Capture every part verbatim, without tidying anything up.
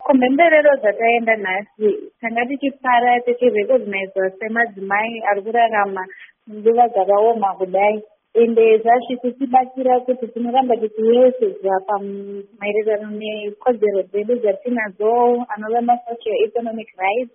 kumhemberero dzataenda nhasi tanga tichifara tichirecognizwa semadzimai ari kurarama nguva dzakaoma kudai, ende zvazvichitibatsira kuti tinoramba tichiyeuchidzwa pamaererano nekodzero dzedu dzatinadzo anova masocial economic rights,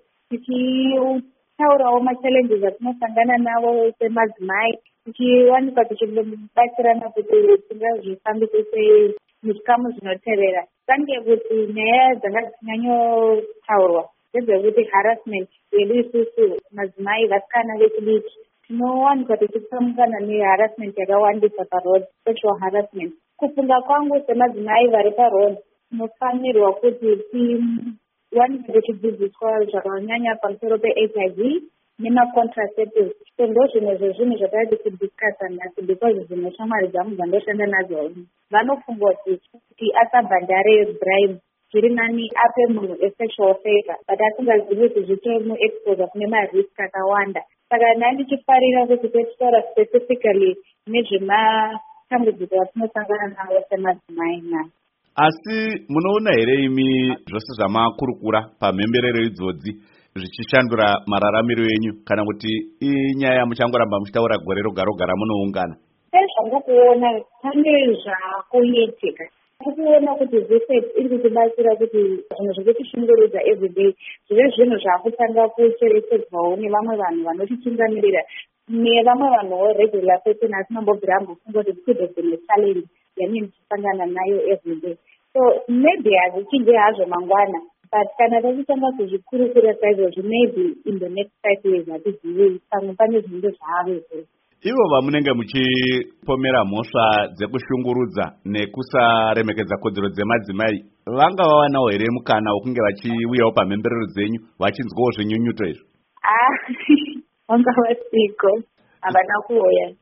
tichitaurawo machallenges atinosangana nawo semadzimai, tichiwanikwa tichibatsirana kuti tingazvifambise sei muchikamu zvinotevera. Kange kuti nyaya dzanga dzinyanyotaurwa ndedzekuti harassment yedu isusu madzimai vasikana vechidiki tinowanikwa tichitsamukana neharassment yakawandisa paroad, sexual harassment. Kufunga kwangu semadzimai vari paroad tinofanirwa kuti tiwanikwe tichidzidziswa zvakanyanya pamusoro pe-H I V nemacontraceptives. So ndo zvimwe zvezvinhu zvatadi kudiscasa nhasi because zvimwe shamwari dzangu dzandoshanda nadzo vanofunga kuti asabhadhare bribe zviri nani ape munhu esexual favor but asingazivi kuti zvitori muexpose kune marisk akawanda. Saka nani ndichifarira kuti titaura specifically nezvematambudziko atinosangana nawo semadzimai nhasi. Asi munoona here imi zvose zvamakurukura pamhemberero idzodzi zvichishandura mararamiro enyu kana kuti inyaya muchangoramba muchitaura gore roga roga ramunoungana? Sezvandakuona pane zvakuitika, tikuona kuti zvese iri kutibatsira kuti zvinhu zvekutishungurudza everyday zvive zvinhu zvakutanga kucherechedzwawo nevamwe vanhu vanotitungamirira nevamwe vanhuwo regular person asinombombira ambofunga kuti could have been a challenge yanini tichisangana nayo everyday. So maybe hazvichinge hazvo mangwana, but kana tachitanga kuzvikurukura saizvozvo maybe in the next five years hatizivi pamwe pane zvinhu zvaaveko. Ivo vamunenge muchipomera mhosva dzekushungurudza nekusaremekedza kodzero dzemadzimai vanga vawanawo here mukana wokunge vachiuyawo pamhemberero dzenyu vachinzwawo zvinyunyuto izvo? Ah, vanga vasiko, havana kuuya.